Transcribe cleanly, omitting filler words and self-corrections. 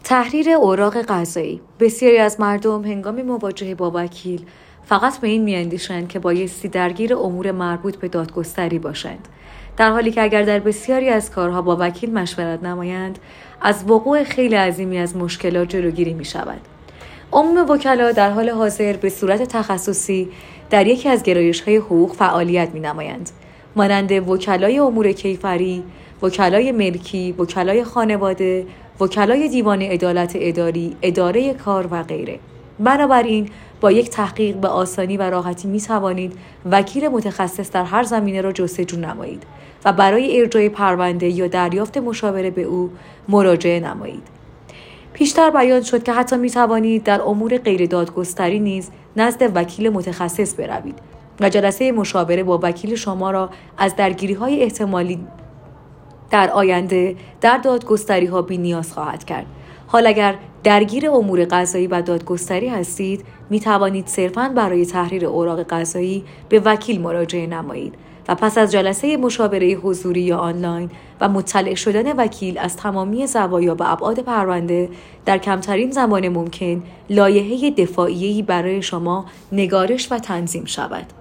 تحریر اوراق قضایی. بسیاری از مردم هنگام مواجهه با وکیل فقط به این می‌اندیشند که بایستی درگیر امور مربوط به دادگستری باشند، در حالی که اگر در بسیاری از کارها با وکیل مشورت نمایند، از وقوع خیلی عظیمی از مشکلات جلوگیری می‌شود. عموم وکلا در حال حاضر به صورت تخصصی در یکی از گرایش‌های حقوق فعالیت می‌نمایند، مانند وکلای امور کیفری، وکلای ملکی، وکلای خانواده، وکلای دیوان عدالت اداری، اداره کار و غیره. بنابراین با یک تحقیق به آسانی و راحتی می توانید وکیل متخصص در هر زمینه را جستجو نمایید و برای ارجاع پرونده یا دریافت مشاوره به او مراجعه نمایید. پیشتر بیان شد که حتی می توانید در امور غیر دادگستری نیز نزد وکیل متخصص بروید و جلسه مشاوره با وکیل شما را از درگیری‌های احتمالی در آینده در دادگستری ها بی نیاز خواهد کرد. حال اگر درگیر امور قضایی و دادگستری هستید، می توانید صرفاً برای تحریر اوراق قضایی به وکیل مراجعه نمایید و پس از جلسه مشاوره حضوری یا آنلاین و مطلع شدن وکیل از تمامی زوایا و ابعاد پرونده در کمترین زمان ممکن لایحه دفاعیه‌ای برای شما نگارش و تنظیم شود.